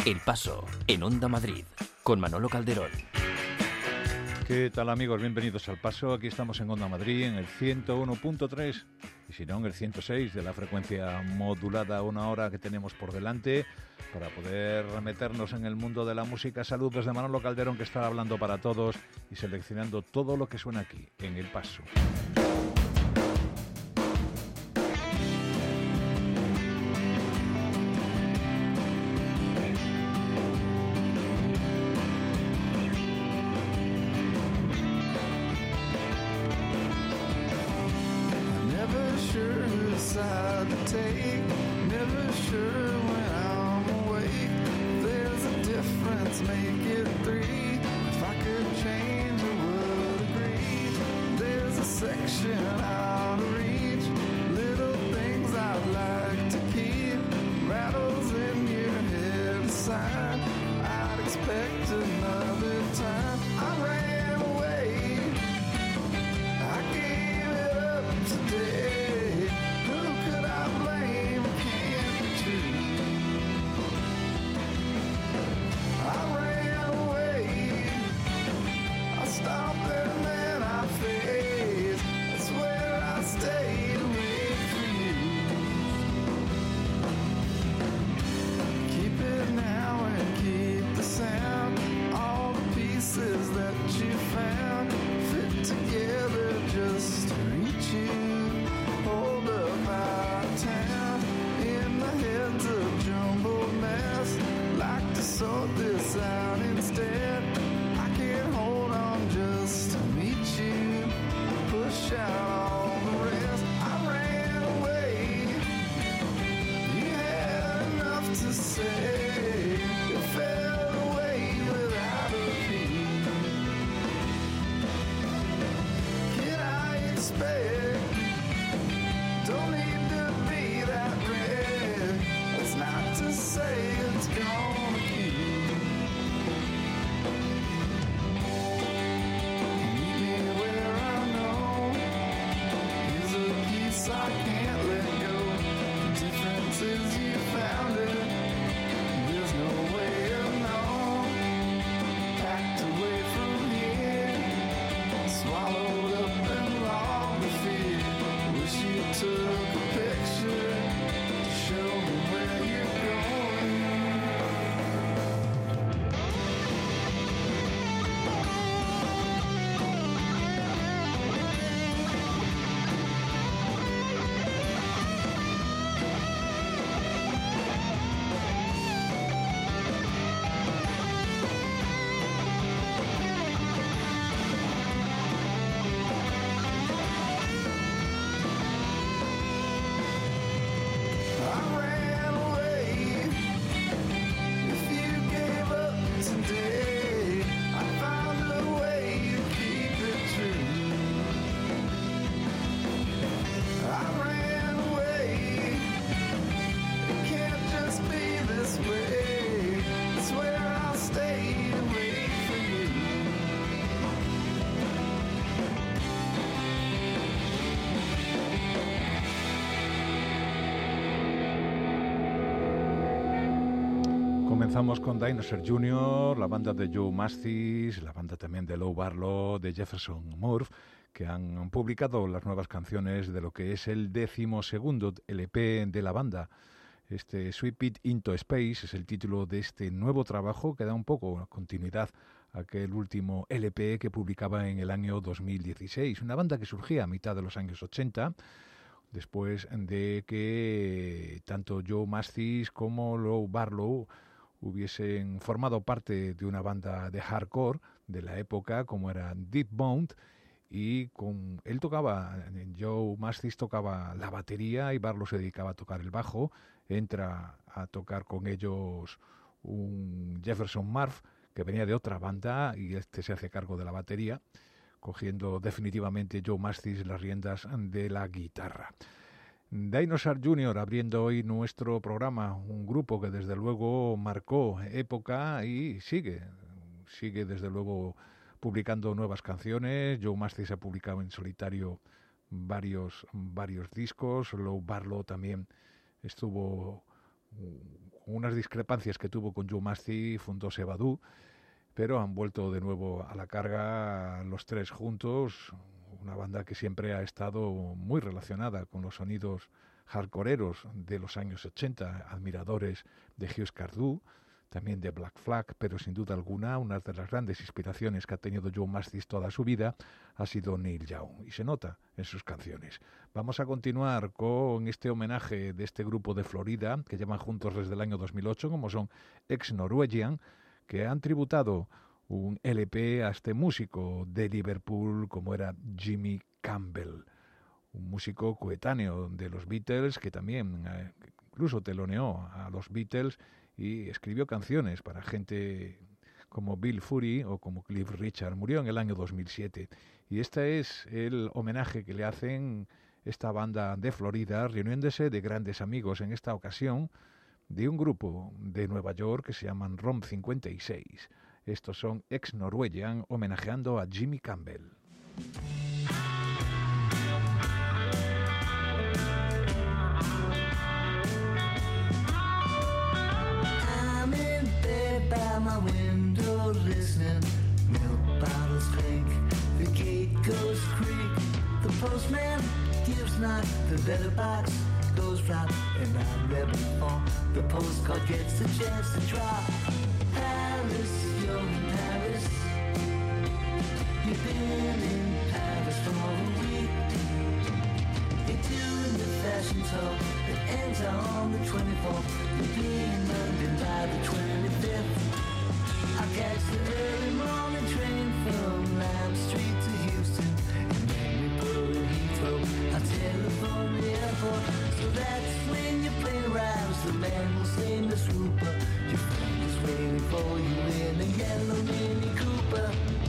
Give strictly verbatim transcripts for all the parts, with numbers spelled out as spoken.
El Paso, en Onda Madrid, con Manolo Calderón. ¿Qué tal, amigos? Bienvenidos al Paso. Aquí estamos en Onda Madrid, en el ciento uno punto tres y si no, en el ciento seis de la frecuencia modulada, una hora que tenemos por delante para poder meternos en el mundo de la música. Saludos de Manolo Calderón, que está hablando para todos y seleccionando todo lo que suena aquí, en El Paso. Comenzamos con Dinosaur junior, la banda de Joe Mascis, la banda también de Lou Barlow, de Jefferson Murph, que han publicado las nuevas canciones de lo que es el decimosegundo L P de la banda. Este Sweep It Into Space es el título de este nuevo trabajo que da un poco continuidad a aquel último L P que publicaba en el año dos mil dieciséis. Una banda que surgía a mitad de los años ochenta, después de que tanto Joe Mascis como Lou Barlow hubiesen formado parte de una banda de hardcore de la época, como era Deep Bound, y con él tocaba, Joe Mascis tocaba la batería y Barlow se dedicaba a tocar el bajo. Entra a tocar con ellos un Jefferson Murph que venía de otra banda y este se hace cargo de la batería, cogiendo definitivamente Joe Mascis las riendas de la guitarra. Dinosaur junior abriendo hoy nuestro programa, un grupo que desde luego marcó época y sigue, sigue desde luego publicando nuevas canciones. Joe Mascis ha publicado en solitario varios, varios discos. Lou Barlow también estuvo con unas discrepancias que tuvo con Joe Masti, fundó Sebadú, pero han vuelto de nuevo a la carga los tres juntos, una banda que siempre ha estado muy relacionada con los sonidos hardcoreeros de los años ochenta, admiradores de Hughes Cardew, también de Black Flag, pero sin duda alguna una de las grandes inspiraciones que ha tenido Joe Mascis toda su vida ha sido Neil Young, y se nota en sus canciones. Vamos a continuar con este homenaje de este grupo de Florida, que llevan juntos desde el año dos mil ocho, como son Ex Norwegian, que han tributado un L P a este músico de Liverpool como era Jimmy Campbell, un músico coetáneo de los Beatles que también eh, incluso teloneó a los Beatles y escribió canciones para gente como Bill Fury o como Cliff Richard. Murió en el año dos mil siete y este es el homenaje que le hacen esta banda de Florida, reuniéndose de grandes amigos en esta ocasión de un grupo de Nueva York que se llaman ROM cincuenta y seis. Estos son Ex Norwegian homenajeando a Jimmy Campbell. By my window listening, milk bottles clink, the gate goes creak, the postman gives knock, the letter box goes flop, and I'm ready for the postcard gets the chance to drop. Paris, you're in Paris, you've been in Paris for a week, you're doing the fashion show that ends on the twenty-fourth, you'll be in London by the twenty-fifth. I'll catch the early morning train from Lamb Street to Houston, and then we pull in Heathrow. I'll telephone the airport, so that's when your plane arrives. The man will say, Miss Rupert, your friend is waiting for you in a yellow Mini Cooper.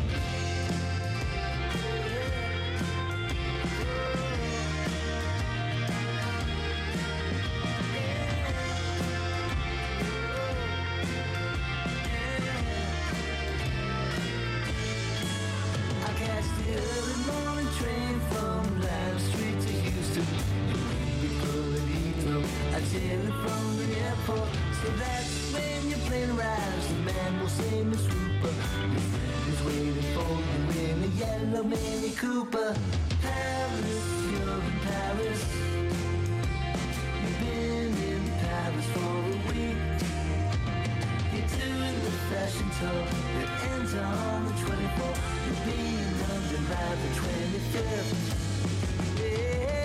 From the airport, so that's when your plane arrives. The man will say, Miss Rupert, your friend is waiting for you in a yellow Mini Cooper. Paris, you're in Paris, you've been in Paris for a week, you're doing the fashion tour that ends on the twenty-fourth, you'll be in London by the twenty-fifth. Yeah.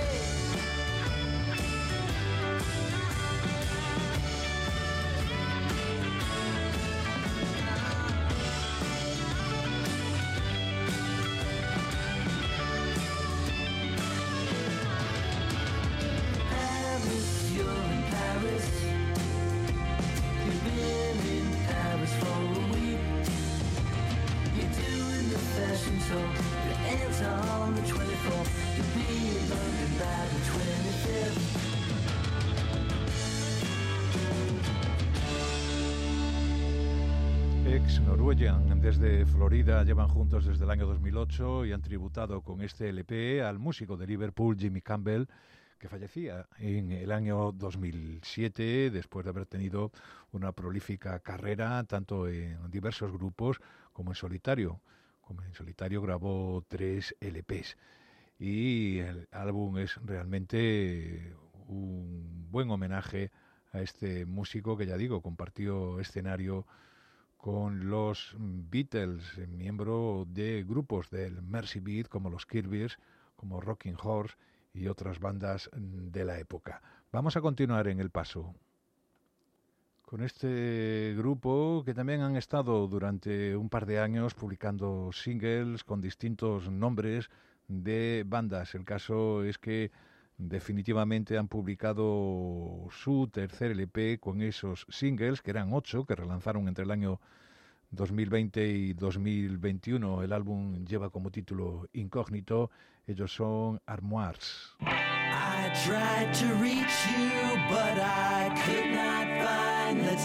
Ex Norwegian desde Florida llevan juntos desde el año dos mil ocho y han tributado con este L P al músico de Liverpool Jimmy Campbell, que fallecía en el año dos mil siete después de haber tenido una prolífica carrera tanto en diversos grupos como en solitario. Como en solitario grabó tres L Pes y el álbum es realmente un buen homenaje a este músico que, ya digo, compartió escenario con los Beatles, miembro de grupos del Mercy Beat como los Kirby's, como Rocking Horse y otras bandas de la época. Vamos a continuar en el paso con este grupo que también han estado durante un par de años publicando singles con distintos nombres de bandas. El caso es que definitivamente han publicado su tercer L P con esos singles, que eran ocho, que relanzaron entre el año dos mil veinte y dos mil veintiuno. El álbum lleva como título Incógnito. Ellos son Armoires. I tried to reach you, but I could not find the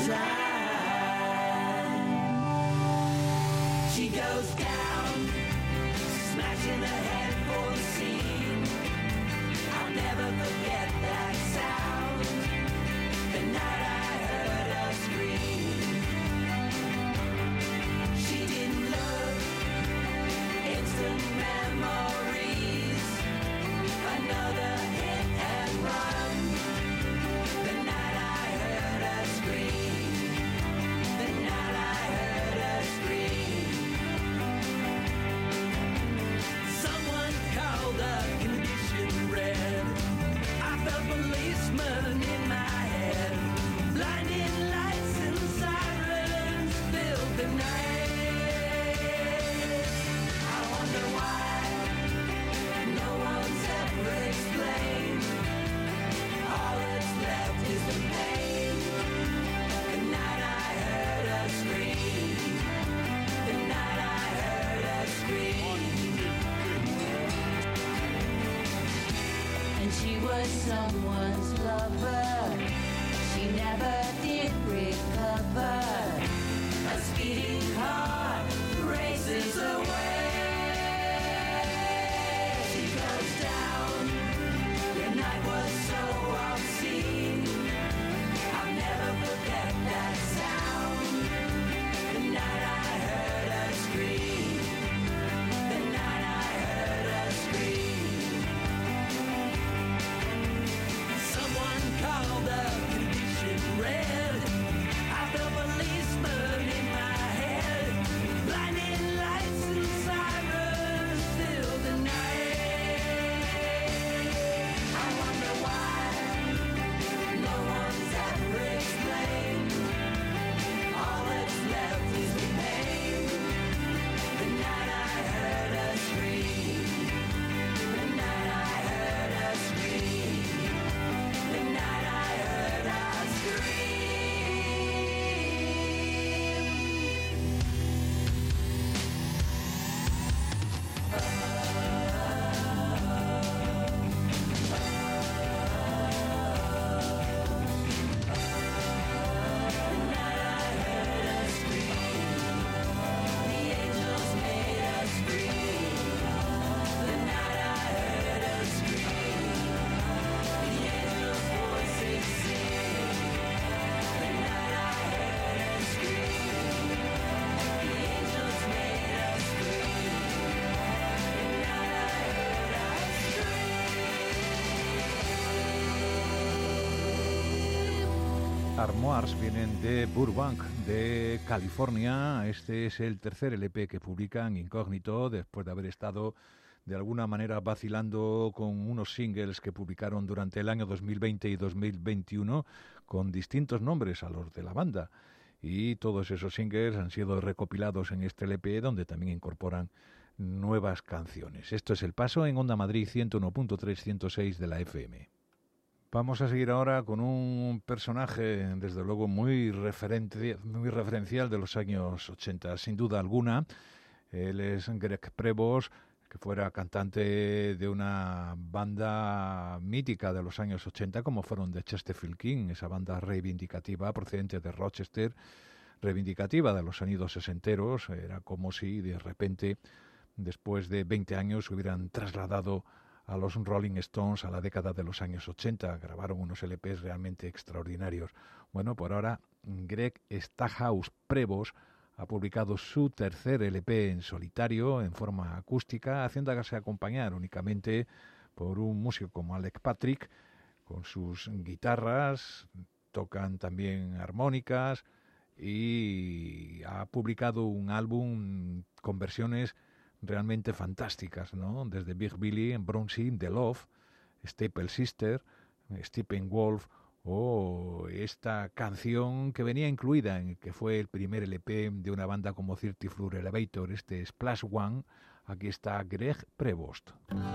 time. She goes down, smashing her head for the scene. I'll never forget that sound. The night I and she was someone's lover. She never did recover. A speeding car races away. She goes down. The night was so obscene. I'll never forget that sound. The night I heard her scream. The night I heard her scream. Someone called the condition red. I felt policemen in my head. Blinding lights and sirens fill the night. I wonder why no one's ever explained. All that's left is the pain. The night I heard her scream. The night I heard her scream. The night I heard her scream. Armoires vienen de Burbank, de California. Este es el tercer L P que publican Incógnito, después de haber estado de alguna manera vacilando con unos singles que publicaron durante el año dos mil veinte y dos mil veintiuno con distintos nombres a los de la banda. Y todos esos singles han sido recopilados en este L P, donde también incorporan nuevas canciones. Esto es El Paso en Onda Madrid ciento uno punto tres, ciento seis de la F M. Vamos a seguir ahora con un personaje, desde luego, muy, referente, muy referencial de los años ochenta, sin duda alguna. Él es Greg Prevost, que fuera cantante de una banda mítica de los años ochenta, como fueron The Chesterfield King, esa banda reivindicativa procedente de Rochester, reivindicativa de los sonidos sesenteros. Era como si de repente, después de veinte años, hubieran trasladado a los Rolling Stones a la década de los años ochenta. Grabaron unos L Pes realmente extraordinarios. Bueno, por ahora, Greg Stackhouse Prevost ha publicado su tercer L P en solitario, en forma acústica, haciéndose acompañar únicamente por un músico como Alec Patrick, con sus guitarras, tocan también armónicas, y ha publicado un álbum con versiones realmente fantásticas, ¿no? Desde Big Billy, Bronzy, The Love, Staple Sister, Steppenwolf, o esta canción que venía incluida en que fue el primer L P de una banda como thirty Floor Elevator, este Splash One. Aquí está Greg Prevost.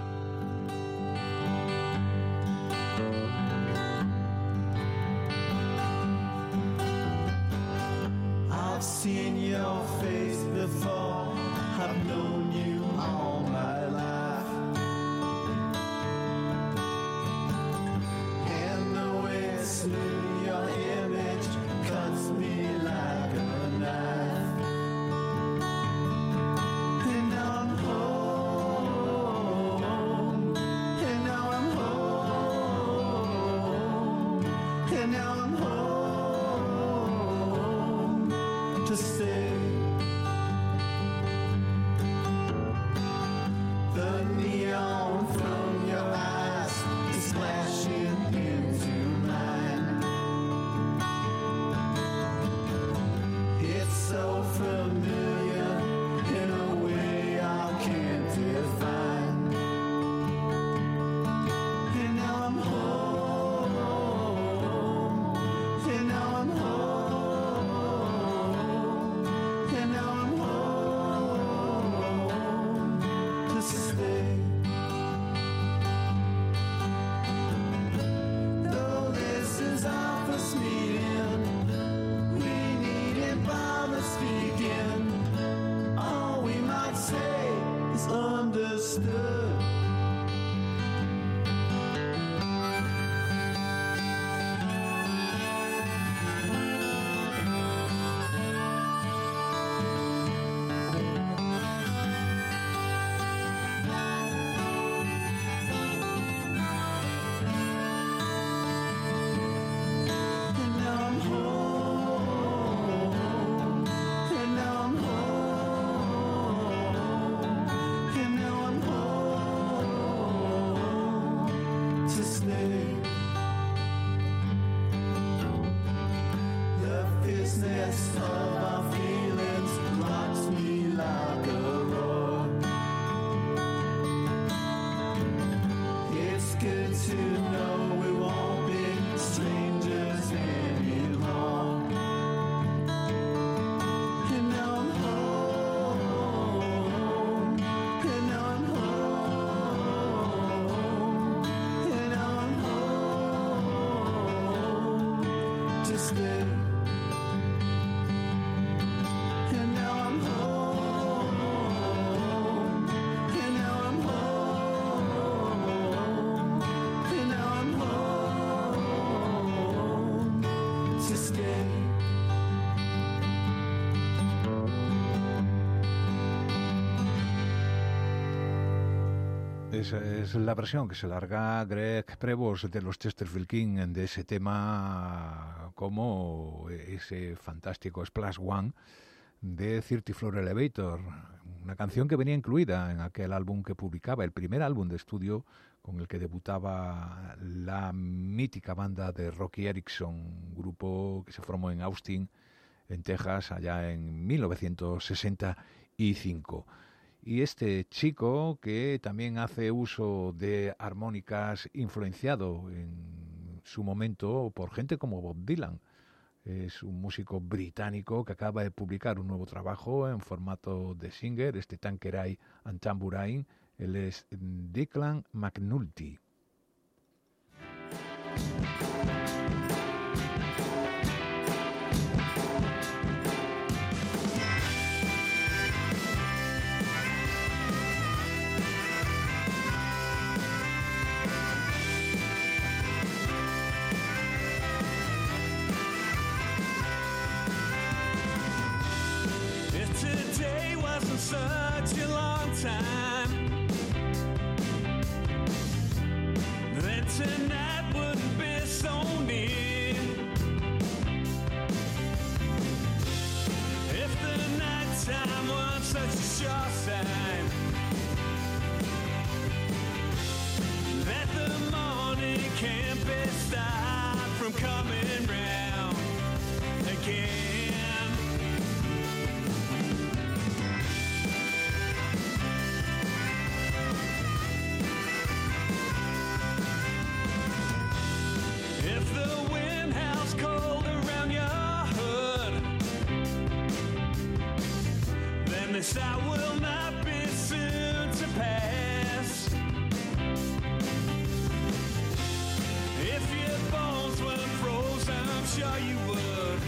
I've seen your face before. I've known you all my life, and the way it's new, your image cuts me like a knife. And now I'm home, and now I'm home, and now I'm home to stay. The neon from your eyes is splashing into mine. It's so familiar in a way I can't define. And now I'm home, and now I'm home, and now I'm home to stay. Though this is our first meeting, we needn't bother speaking. All we might say is understood. Esa es la versión que se larga Greg Prevost de los Chesterfield King de ese tema, como ese fantástico Splash One de thirty Floor Elevator, una canción que venía incluida en aquel álbum que publicaba, el primer álbum de estudio con el que debutaba la mítica banda de Rocky Erickson, grupo que se formó en Austin, en Texas, allá en mil novecientos sesenta y cinco. Y este chico, que también hace uso de armónicas, influenciado en su momento por gente como Bob Dylan, es un músico británico que acaba de publicar un nuevo trabajo en formato de singer, este Tanqueray and Tambourine. Él es Declan McNulty. Such a long time, then tonight wouldn't be so near. If the nighttime was such a sure sign that the morning can't be stopped from coming round again. This I will not be soon to pass. If your bones weren't frozen, I'm sure you would.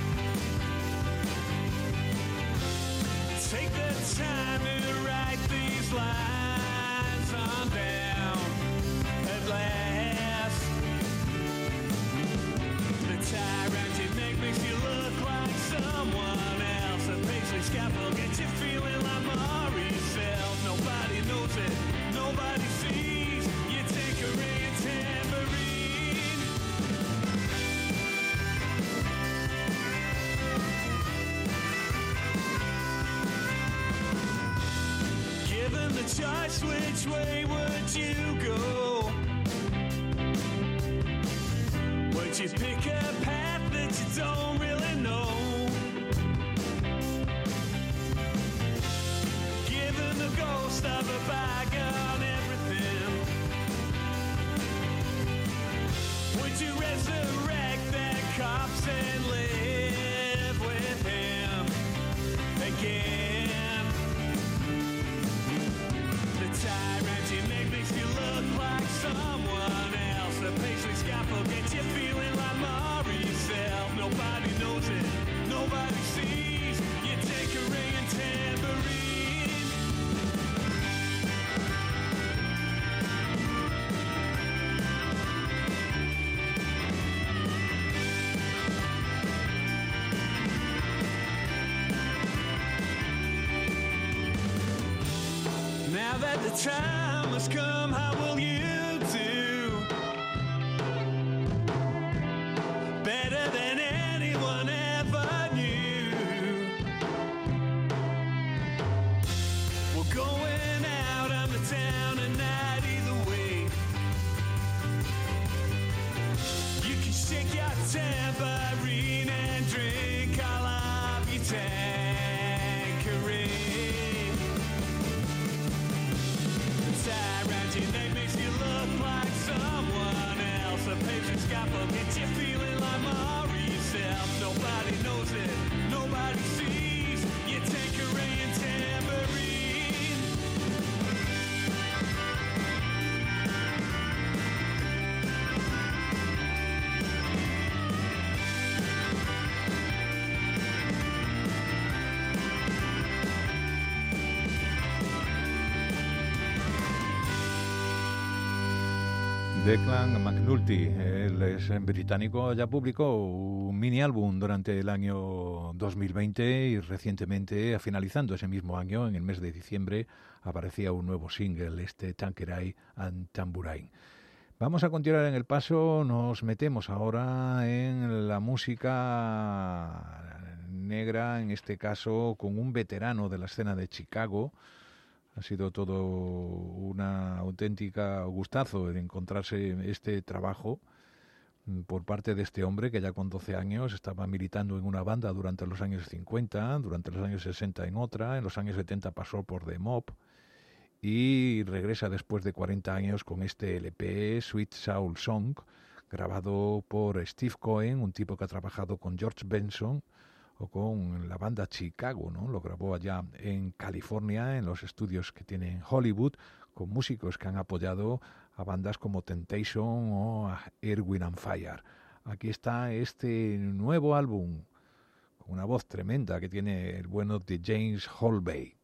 Take the time to write these lines on down at last. The tie around your neck makes you look like someone else. A paisley scaffold gets you feeling. Nobody knows it, nobody sees. You take a ring and tambourine. Given the choice, which way would you go? Would you pick a path that you don't really know? Ghost of a bygone everything. Would you resurrect that corpse and live with him again? The tie around your neck makes you look like someone else. The paisley scaffold gets you feeling like more yourself. Nobody knows it, nobody sees. You take a ring and tambourine. Now that the time has come, how will you do? Better than anyone ever knew. We're going out on the town tonight either way. You can shake your tambourine and drink all of your tanqueray. Tie around your neck makes you look like someone else. A patron scalpel gets you feeling like more yourself. Nobody knows it, nobody sees. You take a ring and tambourine. Declan McNulty, él es británico, ya publicó un mini álbum durante el año dos mil veinte y recientemente, finalizando ese mismo año, en el mes de diciembre, aparecía un nuevo single, este Tanqueray and Tambourine. Vamos a continuar en el paso, nos metemos ahora en la música negra, en este caso con un veterano de la escena de Chicago. Ha sido todo una auténtica gustazo de encontrarse este trabajo por parte de este hombre que ya con doce años estaba militando en una banda durante los años cincuenta, durante los años sesenta en otra, en los años setenta pasó por The Mob y regresa después de cuarenta años con este L P, Sweet Soul Song, grabado por Steve Cohen, un tipo que ha trabajado con George Benson o con la banda Chicago, ¿no? Lo grabó allá en California, en los estudios que tiene en Hollywood, con músicos que han apoyado a bandas como Temptation o a Earth, Wind and Fire. Aquí está este nuevo álbum, con una voz tremenda que tiene el bueno de James Holvey.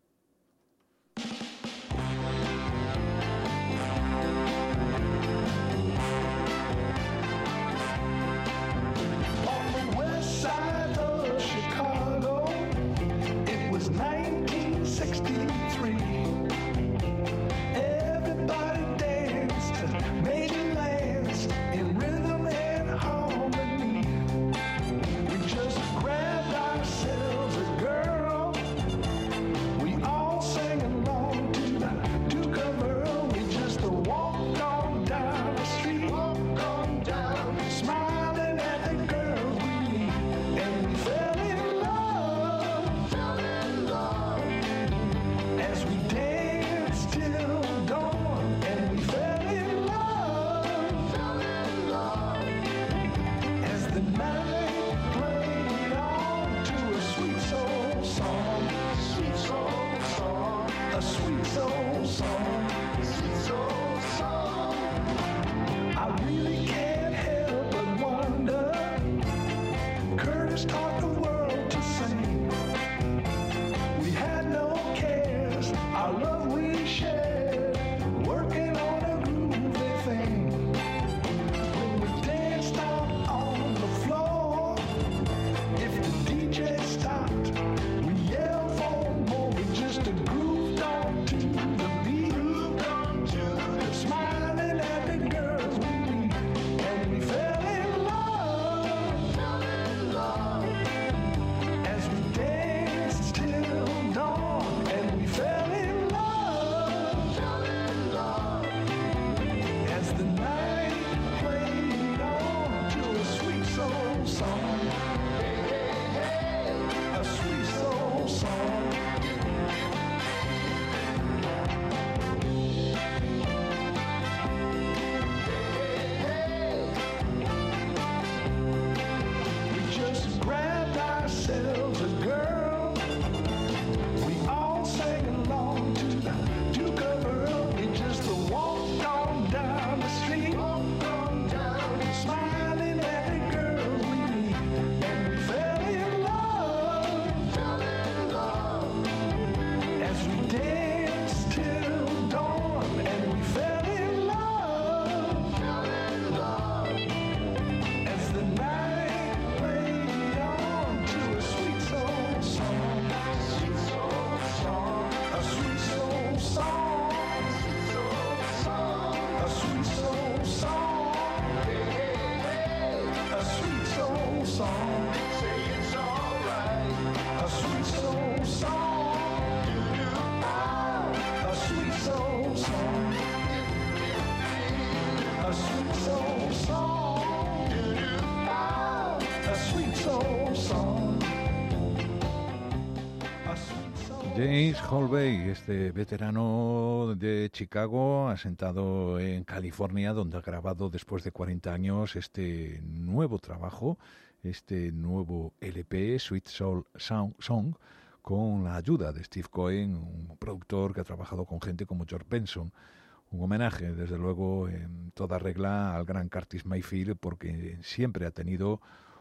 James Holvey, este veterano de Chicago, asentado en California, donde ha grabado después de cuarenta años este nuevo trabajo, este nuevo L P, Sweet Soul Song, con la ayuda de Steve Cohen, un productor que ha trabajado con gente como George Benson. Un homenaje, desde luego, en toda regla al gran Curtis Mayfield, porque siempre ha tenido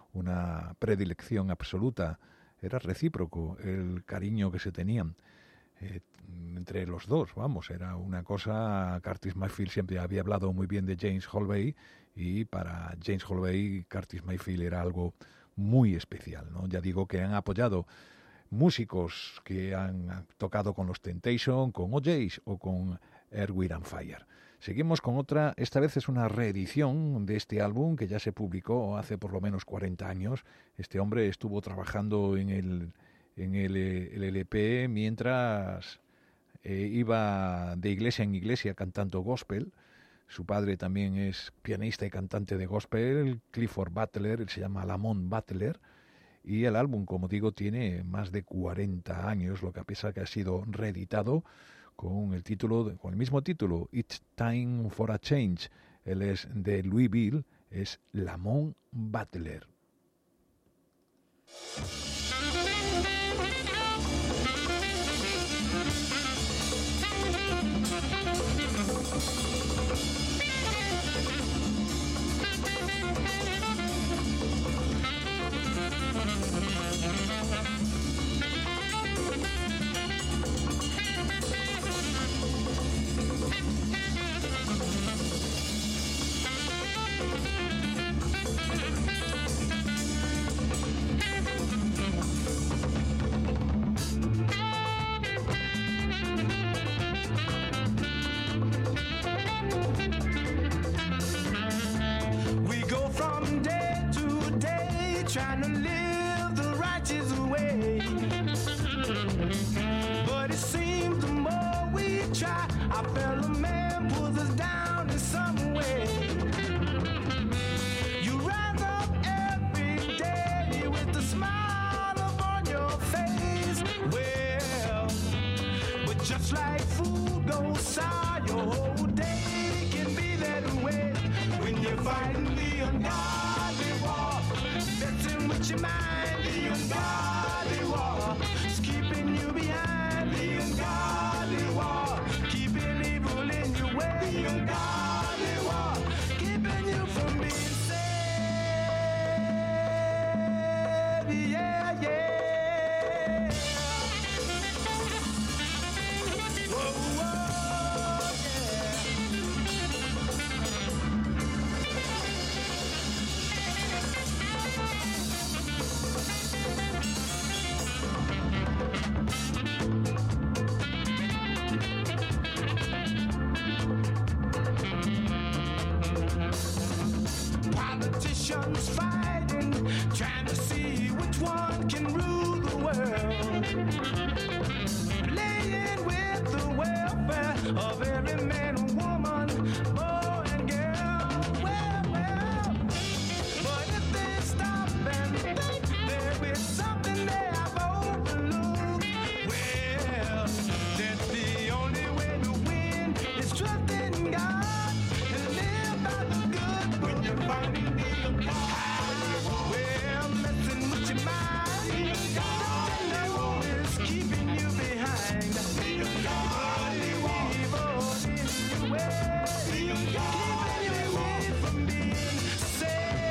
una predilección absoluta. Era recíproco el cariño que se tenían eh, entre los dos, vamos, era una cosa. Curtis Mayfield siempre había hablado muy bien de James Holvey y para James Holvey Curtis Mayfield era algo muy especial, ¿no? Ya digo que han apoyado músicos que han tocado con los Temptation, con O J's o con Earth, Wind and Fire. Seguimos con otra, esta vez es una reedición de este álbum que ya se publicó hace por lo menos cuarenta años. Este hombre estuvo trabajando en el, en el, el L P mientras eh, iba de iglesia en iglesia cantando gospel. Su padre también es pianista y cantante de gospel, Clifford Butler, él se llama Lamont Butler. Y el álbum, como digo, tiene más de cuarenta años, lo que a pesar que ha sido reeditado con el título, con el mismo título, It's Time for a Change. Él es de Louisville, es Lamont Butler. Trying to live the righteous way, but it seems the more we try, our fellow man pulls us down in some way. You rise up every day with a smile upon your face. Well, but just like food goes sour, your whole day can be that way when you're fighting the ungodly war. Messing with your mind, the ungodly war is keeping you behind. The ungodly war, keeping evil in your way. The ungodly war, keeping you from being saved. Yeah, yeah. Whoa, whoa, politicians fighting, trying to see which one can rule the world, playing with the welfare of every man and woman, boy and girl. Well, well, but if they stop and think there is something they have overlooked, well, that's the only way to win is trust in God and live by the good when you're fighting the ungodly. Well, messing with your mind, don't you know it's keeping you behind. The ungodly evil in your way, keeping you away from being saved.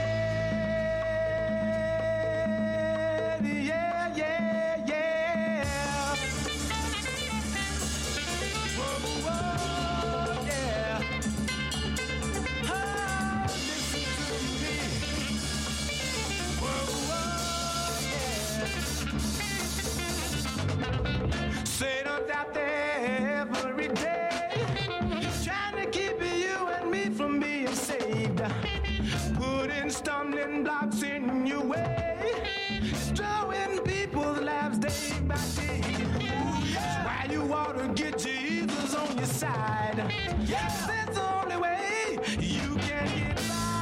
Yeah, yeah, yeah. Whoa, whoa, yeah. Oh, listen to me. Whoa, whoa, yeah. Satan's out there every day, trying to keep you and me from being saved, putting stumbling blocks in your way, destroying people's lives day by day. Why you ought to get Jesus on your side. That's the only way you can get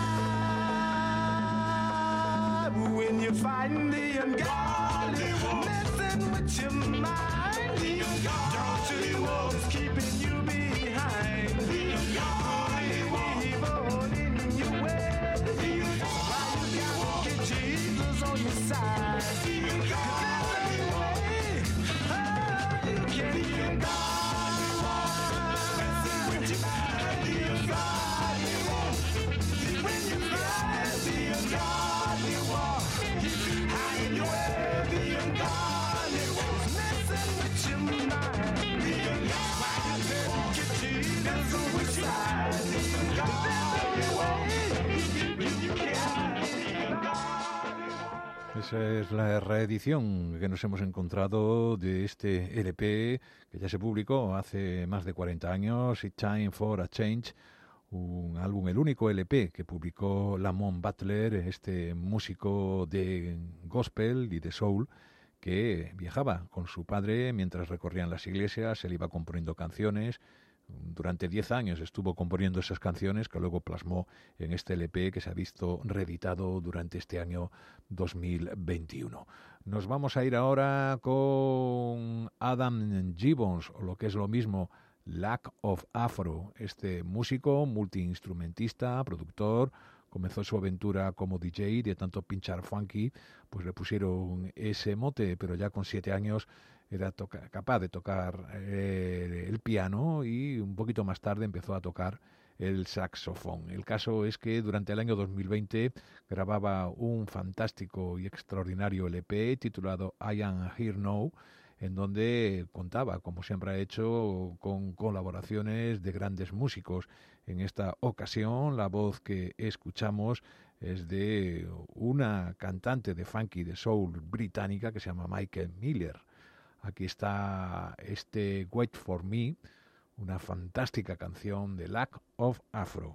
by when you're fighting the ungodly, messing with your mind. Don't you know it's keeping you behind? Putting evil in your way. Why you gotta get Jesus on your side? 'Cause that's the only way, oh, you can get God. Messing with your mind, the ungodly war. When you fight the ungodly war, hide your way, the ungodly war. Messing with your mind, the ungodly war. Get Jesus on your side, the ungodly war. You can get the ungodly war. Esa es la reedición que nos hemos encontrado de este L P que ya se publicó hace más de cuarenta años, It's Time for a Change, un álbum, el único L P que publicó Lamont Butler, este músico de gospel y de soul que viajaba con su padre mientras recorrían las iglesias, él iba componiendo canciones. Durante diez años estuvo componiendo esas canciones que luego plasmó en este L P que se ha visto reeditado durante este año dos mil veintiuno. Nos vamos a ir ahora con Adam Gibbons, o lo que es lo mismo, Lack of Afro. Este músico, multiinstrumentista, productor, comenzó su aventura como D J, de tanto pinchar funky, pues le pusieron ese mote, pero ya con siete años era toca, capaz de tocar eh, el piano y un poquito más tarde empezó a tocar el saxofón. El caso es que durante el año dos mil veinte grababa un fantástico y extraordinario L P titulado I Am Here Now, en donde contaba, como siempre ha hecho, con colaboraciones de grandes músicos. En esta ocasión, la voz que escuchamos es de una cantante de funky de soul británica que se llama Michael Miller. Aquí está este Wait for Me, una fantástica canción de Lack of Afro.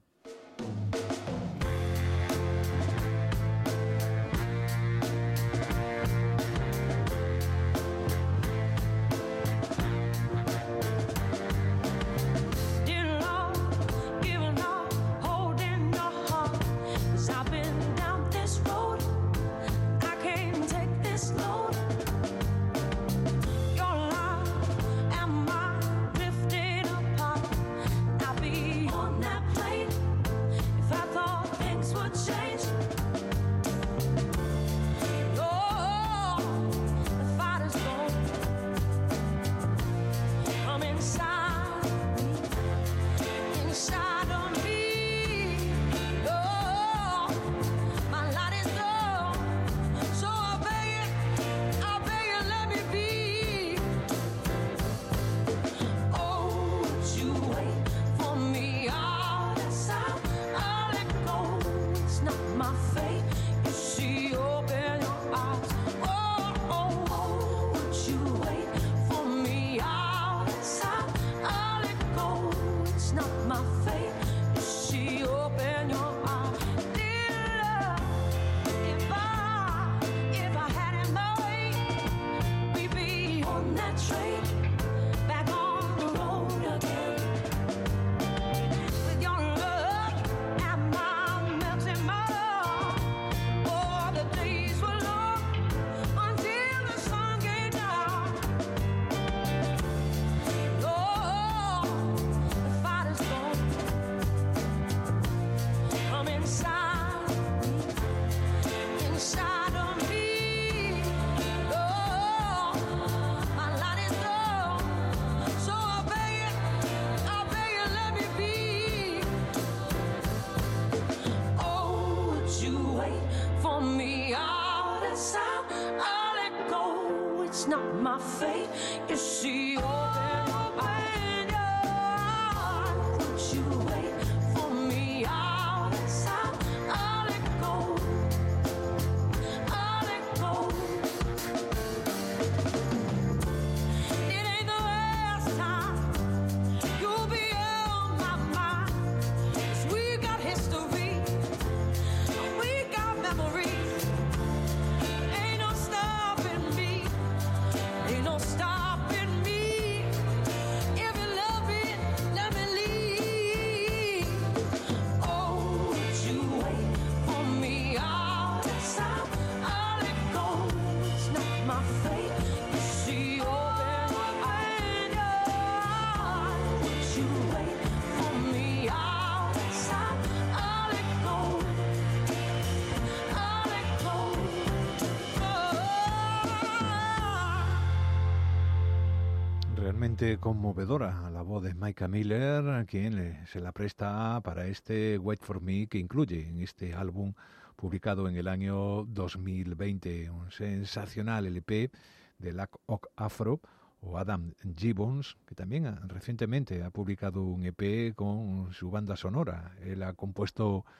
Conmovedora la voz de Michael Miller, a quien le, se la presta para este Wait for Me, que incluye en este álbum publicado en el año dos mil veinte, un sensacional L P de Lack of Afro, o Adam Gibbons, que también ha, recientemente ha publicado un E P con su banda sonora. Él ha compuesto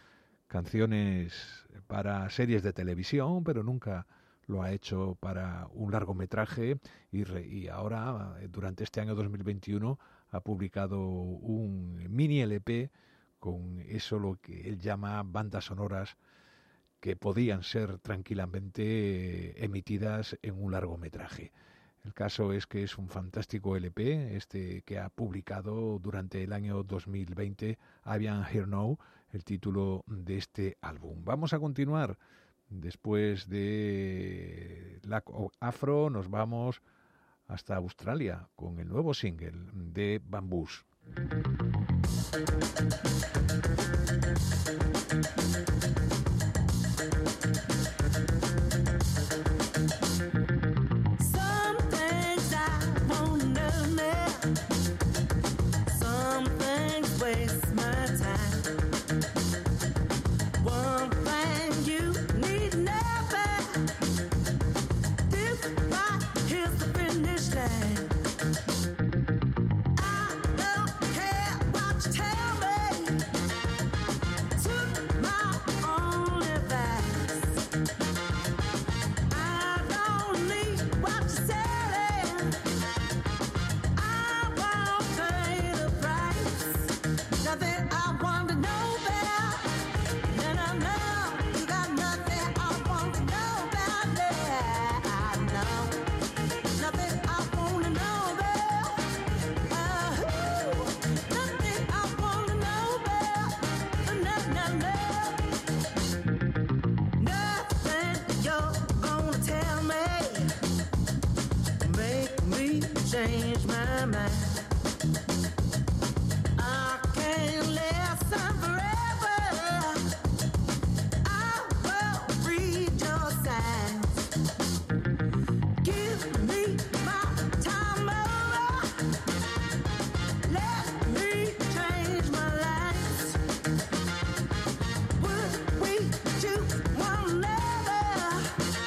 canciones para series de televisión, pero nunca lo ha hecho para un largometraje y, re, y ahora, durante este año dos mil veintiuno, ha publicado un mini L P con eso lo que él llama bandas sonoras que podían ser tranquilamente emitidas en un largometraje. El caso es que es un fantástico L P, este que ha publicado durante el año dos mil veinte, Avian Here Now, el título de este álbum. Vamos a continuar. Después de Lack of Afro nos vamos hasta Australia con el nuevo single de Bamboos. Change my mind. I can't listen forever. I will read your signs. Give me my time over. Let me change my life. Would we choose one another?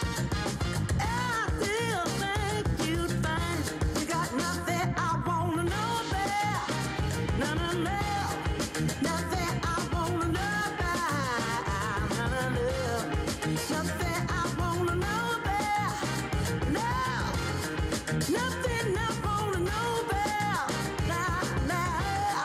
I still think you'd find got nothing I wanna know about. No, no, no. Nothing I wanna know about. No, no, no. Nothing I wanna know about. No. Nothing I wanna know about. Nah, nah.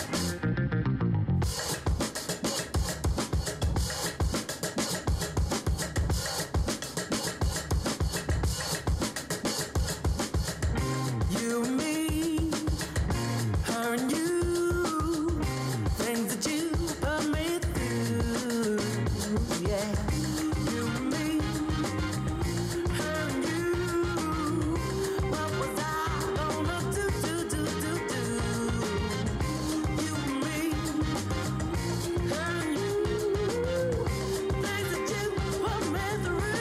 You and me, her and you, things that you put me through, yeah. You and me, her and you, what was I gonna do, do, do, do, do? You and me, her and you, things that you put me through.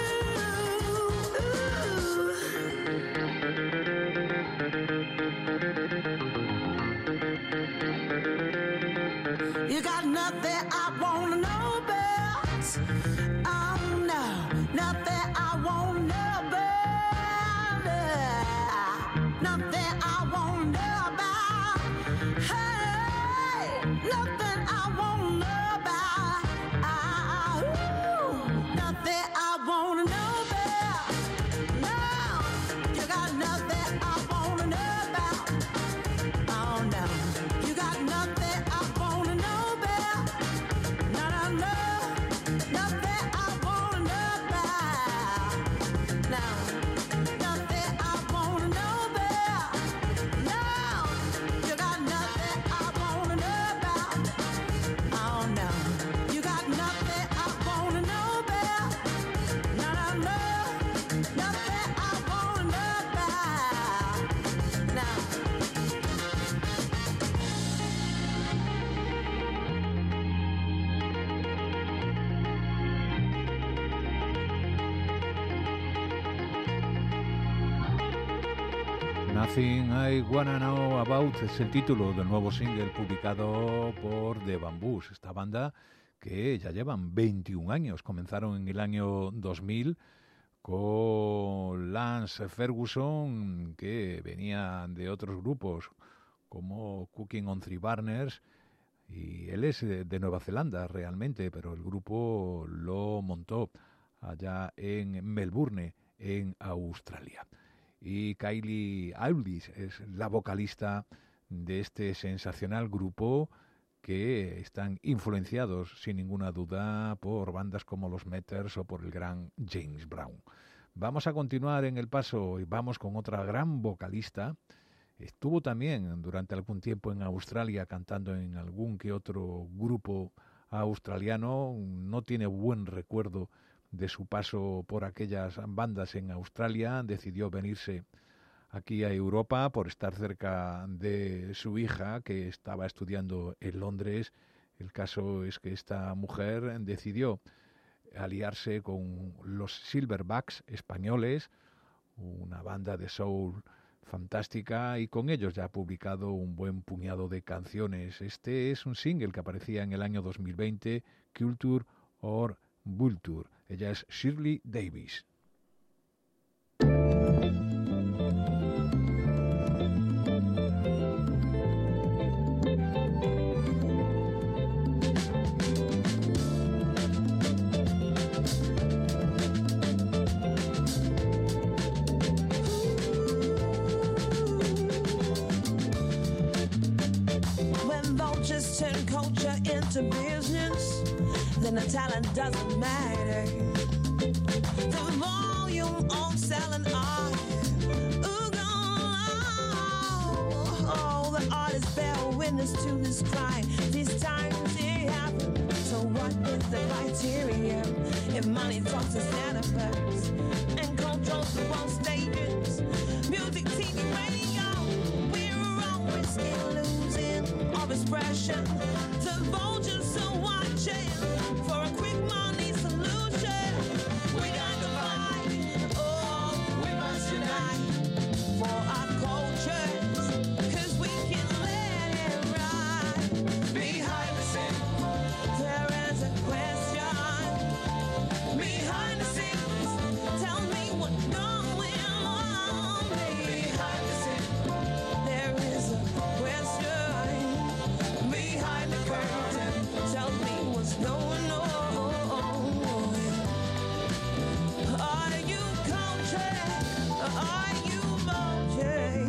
You got nothing I wanna know about. Oh no, nothing I wanna know about. Nothing I wanna know about. Hey, nothing I wanna know about. Ah, ooh, nothing I wanna know about. No, you got nothing I wanna know about. Oh no, you got nothing I wanna know about. No, no, no, nothing I wanna know about. No, nothing I wanna know about. No, you got nothing I wanna know about. Oh no, you got nothing I wanna know about. No, no, no, nothing I wanna know about. No. Nothing I Wanna Know About es el título del nuevo single publicado por The Bamboos, esta banda que ya llevan veintiún años. Comenzaron en el año dos mil con Lance Ferguson, que venía de otros grupos como Cooking on Three Burners, Y él es de Nueva Zelanda realmente, pero el grupo lo montó allá en Melbourne, en Australia. Y Kylie Aulis es la vocalista de este sensacional grupo que están influenciados sin ninguna duda por bandas como los Meters o por el gran James Brown. Vamos a continuar en el paso y vamos con otra gran vocalista. Estuvo también durante algún tiempo en Australia cantando en algún que otro grupo australiano. No tiene buen recuerdo de su paso por aquellas bandas en Australia. Decidió venirse aquí a Europa por estar cerca de su hija, que estaba estudiando en Londres. El caso es que esta mujer decidió aliarse con los Silverbacks españoles, una banda de soul fantástica, y con ellos ya ha publicado un buen puñado de canciones. Este es un single que aparecía en el año dos mil veinte, Culture or Vulture. Ella es Shirley Davis. Turn culture into business, then the talent doesn't matter. The volume on selling art, ooh, oh, oh, the artists bear witness to this crime. These times it happens. So what is the criteria? If money talks to Santa and controls the world stages, music, T V, radio, we're always still losing our expression. The vultures are watching for a quick money solution. We got to fight, oh, we must unite for our cultures, cause we can let it ride. Behind the scenes, there is a question. Behind the scenes, tell me what's going on. Behind the scenes, there is a question. Behind the curtain, tell me what's going on. Are you country? Are you vulture?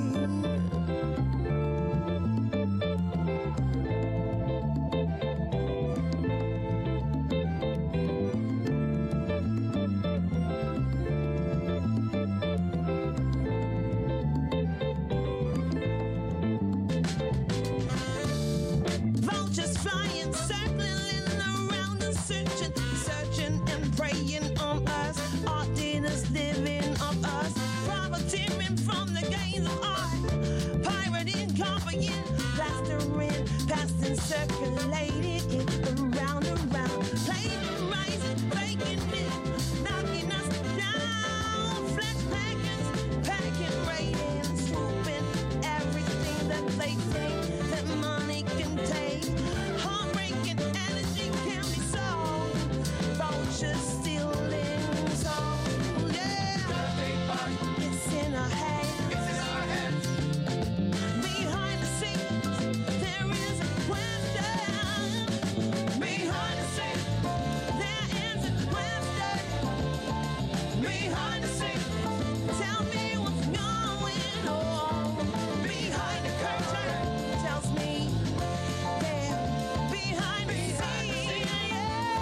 Vultures flying, circling around and searching, searching and preying on us. Our dinners living on us, profiteering from the gains of art. Pirating, copying, plastering, passing, circulating it around and round. Plagiarizing, faking it, knocking us down. Flesh packers, packing, raiding, swooping everything that they think that money can take. Heartbreaking energy can be sold. Vultures stealing soul. Yeah, it's in our hands. It's in our hands. Behind the scenes, there is a question. Behind the scenes, there is a question. Behind the scenes, tell me what's going on. Behind the curtain, tells me. Yeah, behind the scenes, yeah,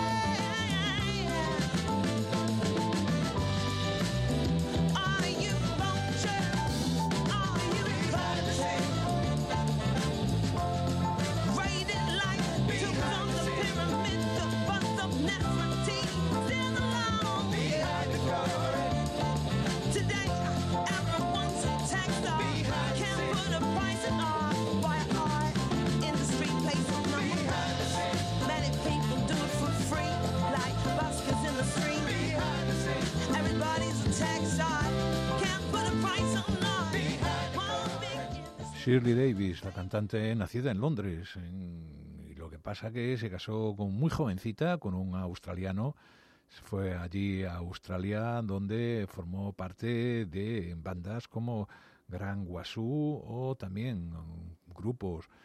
yeah. Are you vulture? Are you culture? Raided like tubes on the pyramid, the bust of Nefertiti, still alone. Behind the curtain. Today, everyone's a texter. Can't put a price on art. Buy art in the street, place of number. Many people do it for free, like buskers in the street. Everybody's a texter. Can't put a price on art. One big industry. Shirley Davis, la cantante nacida en Londres. En- y lo que pasa que se casó con muy jovencita con un australiano. Se fue allí a Australia, donde formó parte de bandas como Gran Wazoo o también um, grupos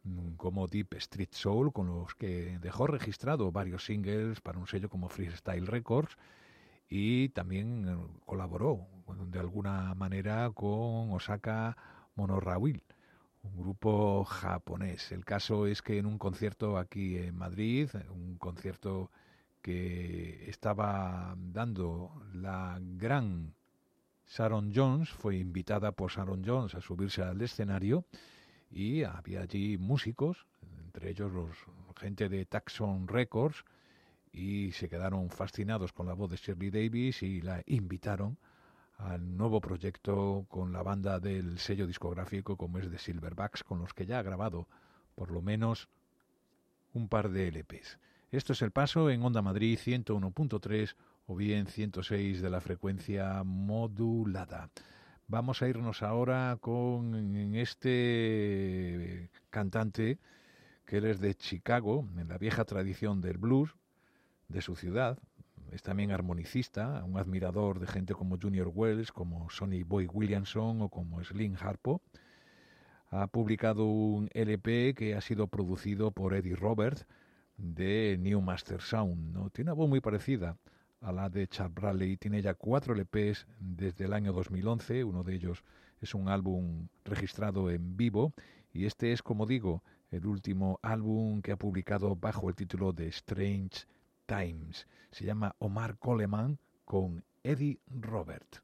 como Deep Street Soul, con los que dejó registrado varios singles para un sello como Freestyle Records, y también colaboró de alguna manera con Osaka Monorail, un grupo japonés. El caso es que en un concierto aquí en Madrid, un concierto que estaba dando la gran Sharon Jones, fue invitada por Sharon Jones a subirse al escenario, y había allí músicos, entre ellos los gente de Taxon Records, y se quedaron fascinados con la voz de Shirley Davis y la invitaron al nuevo proyecto con la banda del sello discográfico como es de Silverbacks, con los que ya ha grabado por lo menos un par de L Pes. Esto es El Paso en Onda Madrid ciento uno punto tres o bien ciento seis de la frecuencia modulada. Vamos a irnos ahora con este cantante que él es de Chicago, en la vieja tradición del blues de su ciudad. Es también armonicista, un admirador de gente como Junior Wells, como Sonny Boy Williamson o como Slim Harpo. Ha publicado un L P que ha sido producido por Eddie Roberts de New Master Sound, ¿no? Tiene una voz muy parecida a la de Chuck Bradley. Tiene ya cuatro L Pes desde el año dos mil once. Uno de ellos es un álbum registrado en vivo, y este es, como digo, el último álbum que ha publicado bajo el título de Strange Times. Se llama Omar Coleman con Eddie Robert.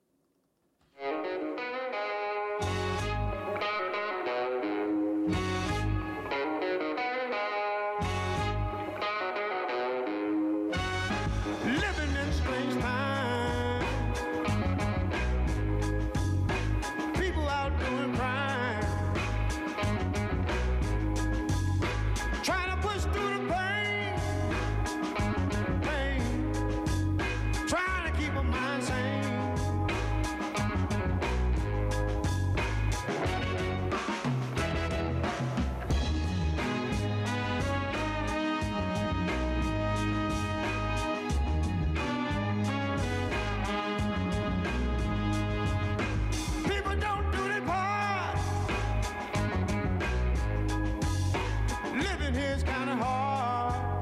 Living in strange times, people out doing crime, trying to push through the pain, pain, trying to keep a mind sane. People don't do their part. Living here's kind of hard.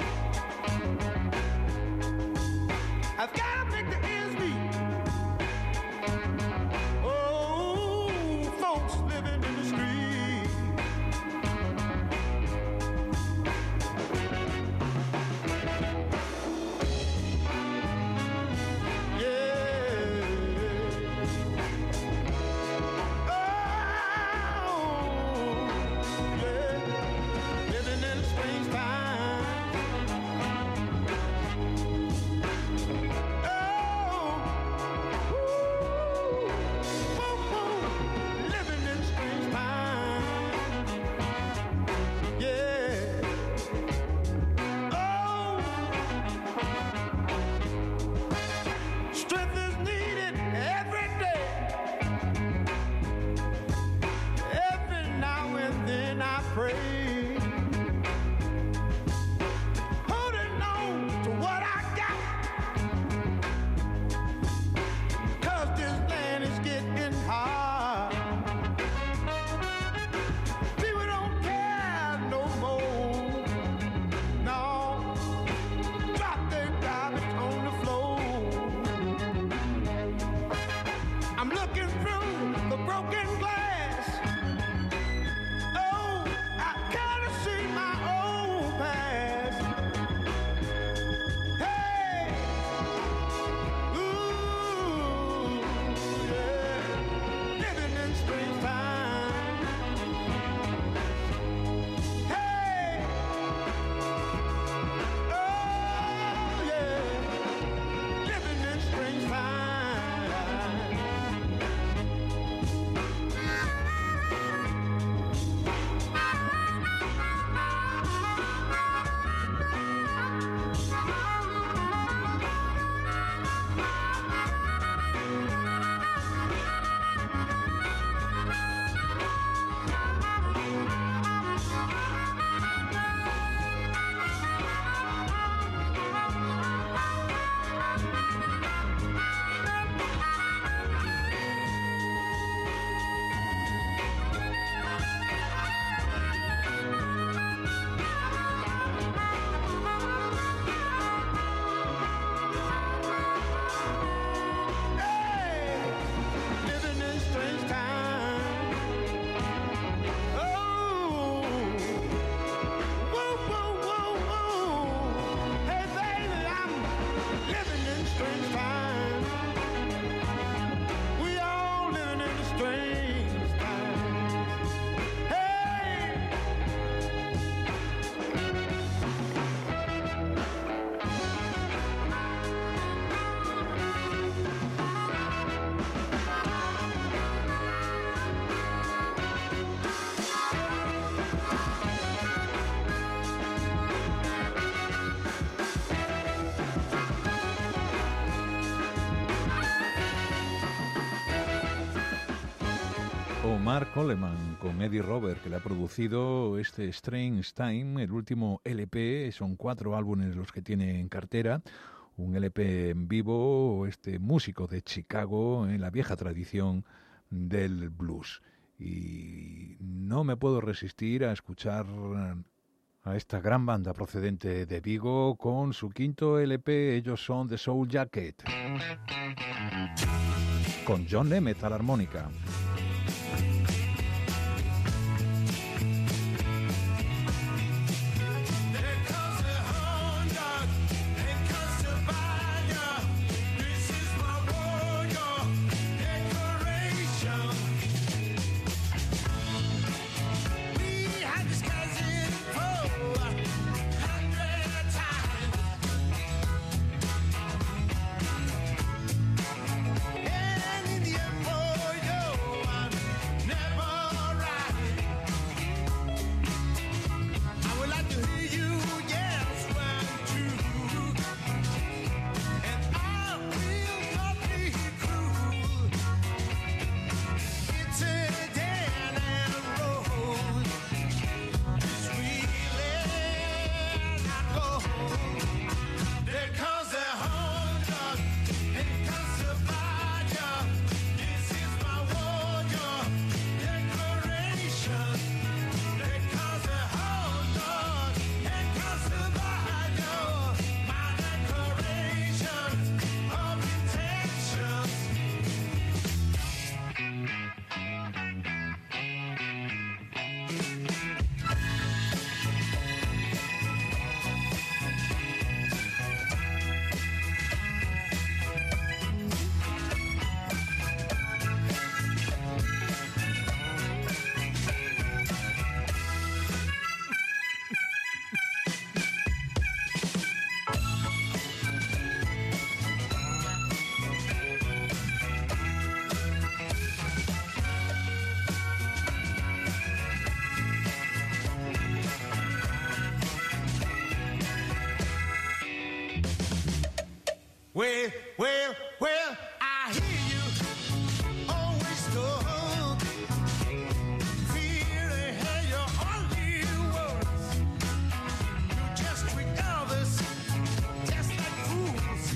I've got to make the ends meet. Oh, folks living in the street. Living in a strange time. Mark Coleman con Eddie Robert, que le ha producido este Strange Time, el último L P. Son cuatro álbumes los que tiene en cartera. Un L P en vivo, este músico de Chicago en la vieja tradición del blues. Y no me puedo resistir a escuchar a esta gran banda procedente de Vigo con su quinto L P. Ellos son The Soul Jacket, con John Nemeth a la armónica. Well, well, well, I hear you always talk. Feel I hear your only words. You just treat others just like fools.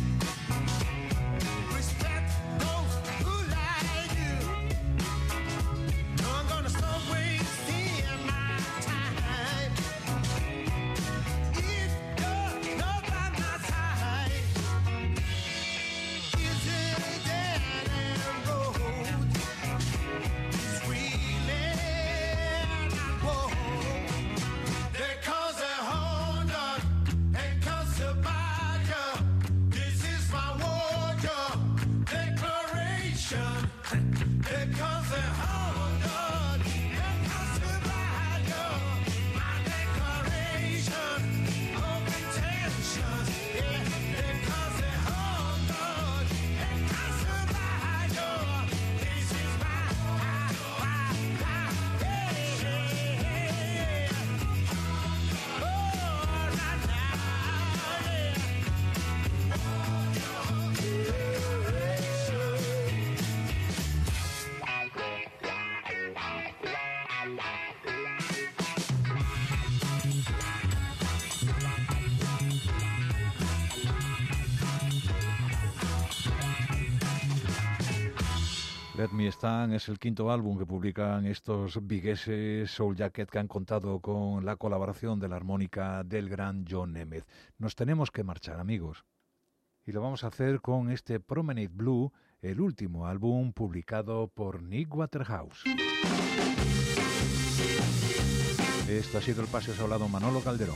Respect those who like you. No, I'm gonna stop wasting my time. If you're not by my side. Let Me Stand es el quinto álbum que publican estos vigueses Soul Jacket, que han contado con la colaboración de la armónica del gran John Nemeth. Nos tenemos que marchar, amigos, y lo vamos a hacer con este Promenade Blue, el último álbum publicado por Nick Waterhouse. Esto ha sido el Paseo Soblado Manolo Calderón.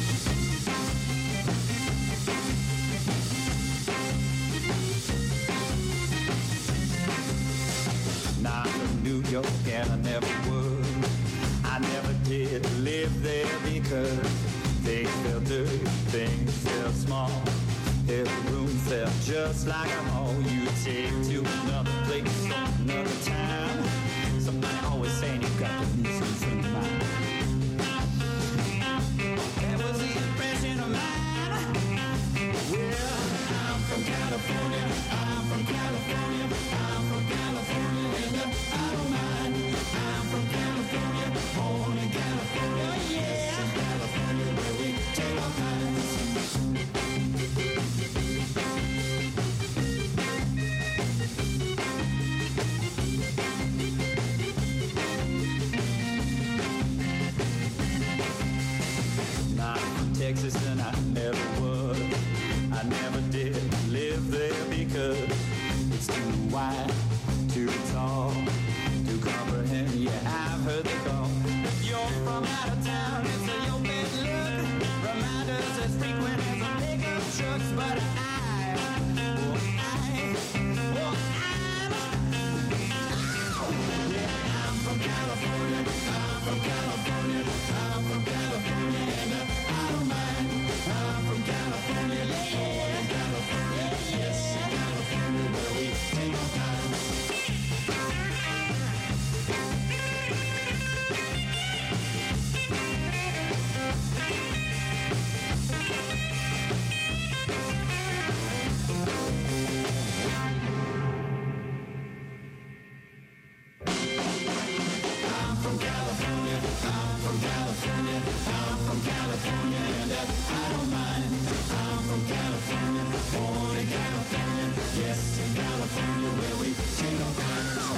Not from New York, and I never would. I never did live there because things felt dirty, things felt small. Every room felt just like a hall. You take to another place, another town. Somebody always saying you got to meet some friend of mine. That was the impression of mine. Well, I'm from California. I'm from California. I'm from California. And I don't mind. I'm Texas and I never would. I never did live there because it's too wide, too tall to comprehend. Yeah, I've heard the call. If you're from out of town, it's a your best look. Reminders as frequent as a pickup trucks, but I, oh I, oh I'm, yeah, I'm from California. I'm from California. I'm from California, and uh, I don't mind. I'm from California. Yeah, California. Yes, California, where we take our time.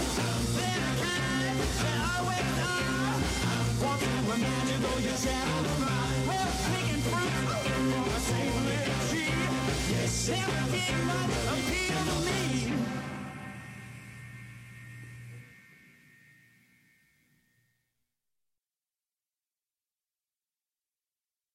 Remind you, though you travel